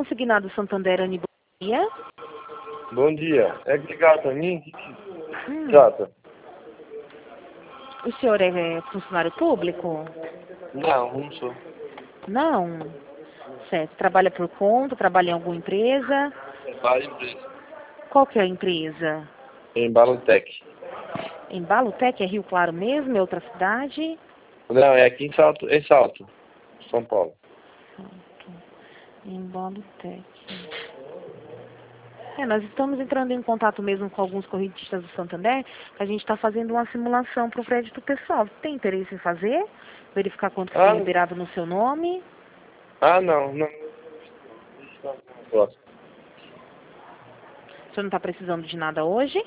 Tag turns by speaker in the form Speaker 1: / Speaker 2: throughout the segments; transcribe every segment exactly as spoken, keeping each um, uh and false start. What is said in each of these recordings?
Speaker 1: consignado Santander, Anny, bom dia.
Speaker 2: Bom dia. É que ligaram pra mim?
Speaker 1: Hum.
Speaker 2: Trata.
Speaker 1: O senhor é funcionário público?
Speaker 2: Não, não sou.
Speaker 1: Não. Certo. Trabalha por conta, trabalha em alguma empresa?
Speaker 2: Vale empresa.
Speaker 1: Qual que é a empresa?
Speaker 2: Embalotec.
Speaker 1: Embalotec, é Rio Claro mesmo? É outra cidade?
Speaker 2: Não, é aqui em Salto, em Salto, São Paulo.
Speaker 1: Embalotec. É, nós estamos entrando em contato mesmo com alguns correntistas do Santander, que a gente está fazendo uma simulação para o crédito pessoal. Tem interesse em fazer? Verificar quanto foi
Speaker 2: Ah,
Speaker 1: liberado no seu nome?
Speaker 2: ah não, não. Gosto.
Speaker 1: O senhor não está precisando de nada hoje?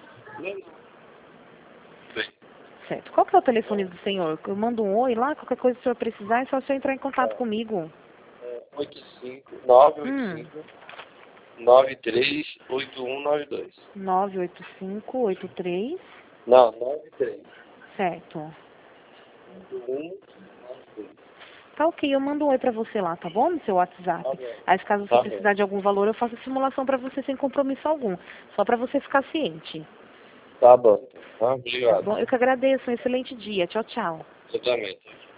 Speaker 1: Certo. Qual que é o telefone do senhor? Eu mando um oi lá, qualquer coisa que o senhor precisar, é só o senhor entrar em contato comigo.
Speaker 2: oito cinco, nove oito
Speaker 1: Hum.
Speaker 2: cinco, nove três oito um nove dois.
Speaker 1: nove oito cinco oito três.
Speaker 2: Não, nove três.
Speaker 1: Certo.
Speaker 2: oito um nove dois.
Speaker 1: Tá ok, eu mando um oi pra você lá, tá bom? No seu WhatsApp.
Speaker 2: Tá bom.
Speaker 1: Aí, se caso você
Speaker 2: Tá
Speaker 1: precisar
Speaker 2: bom.
Speaker 1: de algum valor, eu faço a simulação pra você sem compromisso algum. Só pra você ficar ciente.
Speaker 2: Tá bom. Ah,
Speaker 1: Tá
Speaker 2: obrigado.
Speaker 1: bom? Eu que agradeço. Um excelente dia. Tchau, tchau.
Speaker 2: Eu também.